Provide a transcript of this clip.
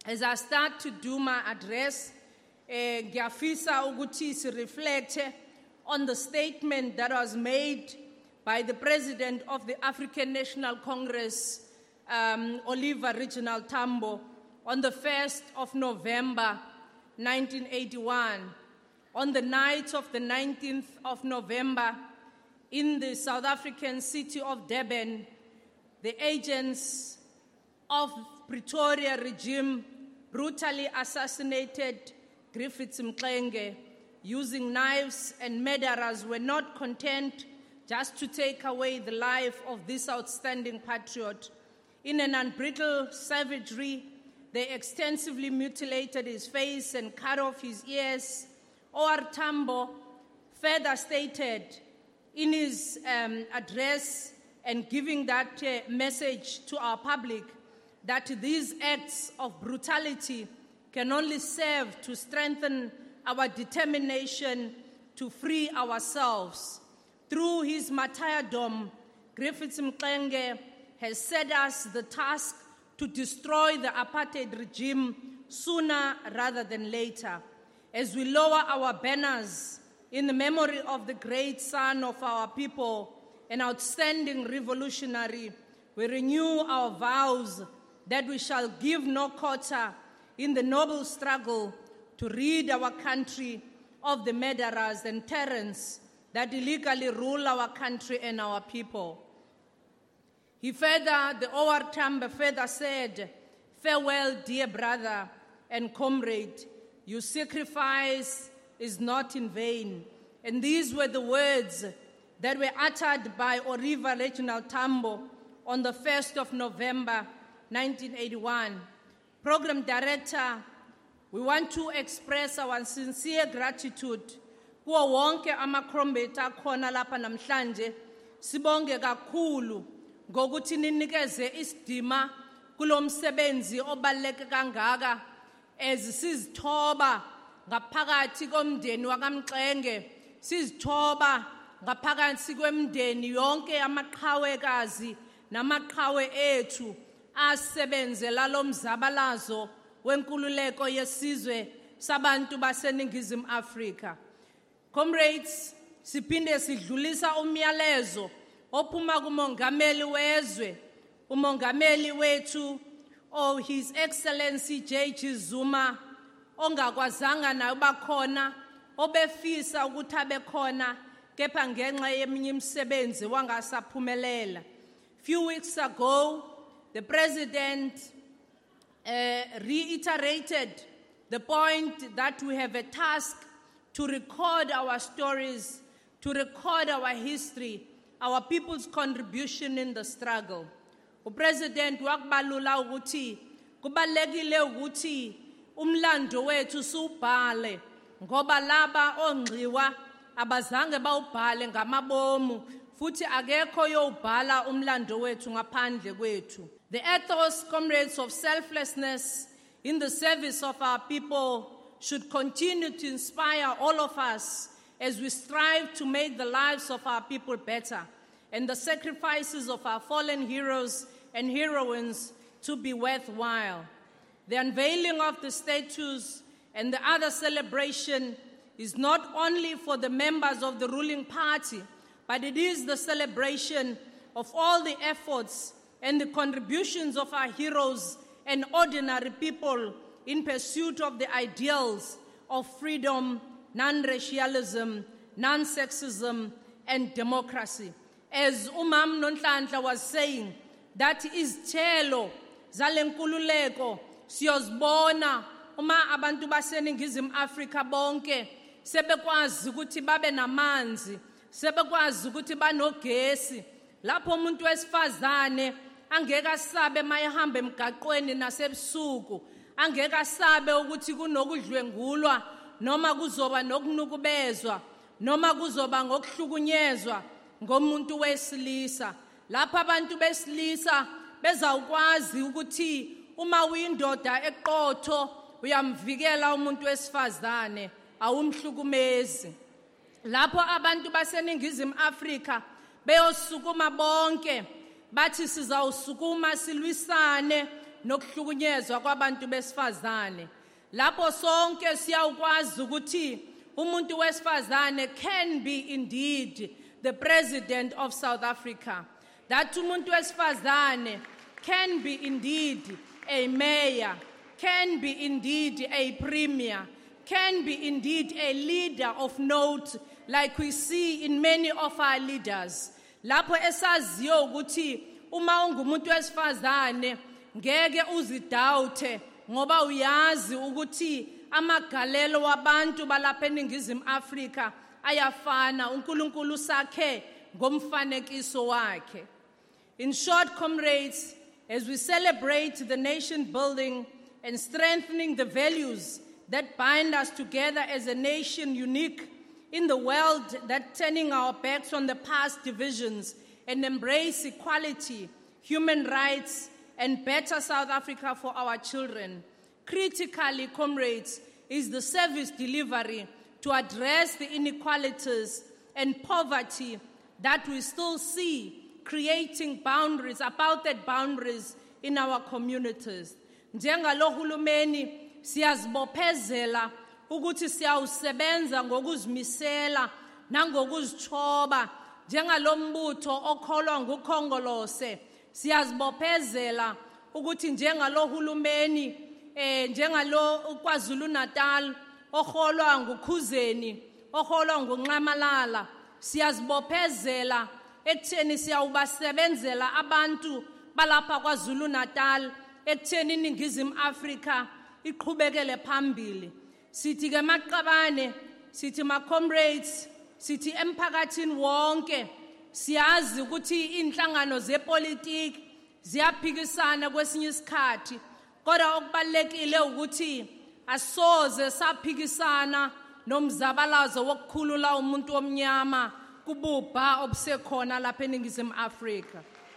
As I start to do my address, ngiyafisa ukuthi si reflect on the statement that was made by the President of the African National Congress, Oliver Reginald Tambo, on the 1st of November, 1981. On the night of the 19th of November, in the South African city of Durban, the agents of Pretoria regime brutally assassinated Griffiths Mxenge using knives, and murderers were not content just to take away the life of this outstanding patriot. In an unbridled savagery, they extensively mutilated his face and cut off his ears. O.R. Tambo further stated in his address and giving that message to our public that these acts of brutality can only serve to strengthen our determination to free ourselves. Through his martyrdom, Griffiths Mxenge has set us the task to destroy the apartheid regime sooner rather than later. As we lower our banners in the memory of the great son of our people, an outstanding revolutionary, we renew our vows that we shall give no quarter in the noble struggle to rid our country of the murderers and tyrants that illegally rule our country and our people. The O.R. Tambo further said, "Farewell, dear brother and comrade. Your sacrifice is not in vain." And these were the words that were uttered by Oliver Reginald Tambo on the 1st of November, 1981. Program Director, we want to express our sincere gratitude kuwo wonke ama-comrades akhona lapha namhlanje. Sibonge kakhulu ngokuthi ninikeze isidima kulo msebenzi obaluleke kangaka sizithoba ngaphakathi komndeni wakaMxenge, sizithoba ngaphakathi kwemndeni yonke amaqhawekazi namaqhawe ethu asebenzela lo mzabalazo wenkululeko yesizwe sabantu baseNingizimu Afrika. Comrades, siphinde sidlulisa umyalezo ophuma kumongameli wezwe, umongameli wethu His Excellency J.G. Zuma, ongakwazanga na ubakhona, obefisa ukuthi abekhona kepha ngenxa yeminye imisebenzi wangasaphumelela. Few weeks ago, the President reiterated the point that we have a task to record our stories, to record our history, our people's contribution in the struggle. UPresident wakubalula ukuthi kubalekile ukuthi umlando wethu subhale ngoba laba ongqiwa abazange bawubhale ngamabomu futhi akekho yobhala umlando wethu ngaphandle kwethu. The ethos, comrades, of selflessness in the service of our people should continue to inspire all of us as we strive to make the lives of our people better and the sacrifices of our fallen heroes and heroines to be worthwhile. The unveiling of the statues and the other celebration is not only for the members of the ruling party, but it is the celebration of all the efforts and the contributions of our heroes and ordinary people in pursuit of the ideals of freedom, non-racialism, non-sexism, and democracy. As Umam Nonhlanhla was saying, that is tshelo zalenkululeko siyozibona uma abantu baseNingizimu Afrika bonke sebekwazi ukuthi babe namanzi, sebekwazi ukuthi banogesi, lapho umuntu wesifazane angeke asabe mayehamba emgaqweni nasebusuku, angeke asabe ukuthi kunokudlwengulwa noma kuzoba nokunukubezwa noma kuzoba ngokuhlukunyezwa ngomuntu wesilisa. Lapha abantu besilisa bezawukwazi ukuthi uma uyindoda eqotho uyamvikela umuntu wesifazane, awumhlukumezi. Lapho abantu baseNingizimu Afrika beyosukuma bonke bathi sizawusukuma silwisane nokuhlukunyezwa kwabantu besifazane. Lapho sonke siyakwazi ukuthi umuntu wesifazane can be indeed the president of South Africa. That umuntu wesifazane can be indeed a mayor, can be indeed a premier, can be indeed a leader of note, like we see in many of our leaders. Lapho esaziyo ukuthi uma ungumuntu wesifazane ngeke uzidawuthe ngoba uyazi ukuthi amagalelo wabantu balapha eNingizimu Afrika ayafana, uNkulunkulu sakhe ngomfanekiso wakhe. In short, comrades, as we celebrate the nation building and strengthening the values that bind us together as a nation unique in the world, that turning our backs on the past divisions and embrace equality, human rights, and better South Africa for our children. Critically, comrades, is the service delivery to address the inequalities and poverty that we still see, creating boundaries, apartheid boundaries in our communities. Njengalo hulumeni siyazibophezela ukuthi siyawusebenza ngokuzimisela nangokuzithoba njengalo mbutho okholwa nguKhongolose. Siyazibophezela ukuthi njengalo hulumeni njengalo uKwaZulu Natal oholwa nguKhuzeni, oholwa nguNxamalala, siyazibophezela ekutheni siyawubasebenzela abantu balapha kwaZulu Natal ekutheni iNingizimu Afrika iqhubekele phambili. Sithi ke maqabane, sithi ma comrades, sithi emphakathini wonke siyazi ukuthi inhlangano zepolitiki ziyaphikisana kwesinye isikhathi, kodwa okubalekile ukuthi asoze saphikisana nomzabalazo wokukhulula umuntu omnyama kububha obusekhona lapha eNingizimu Afrika.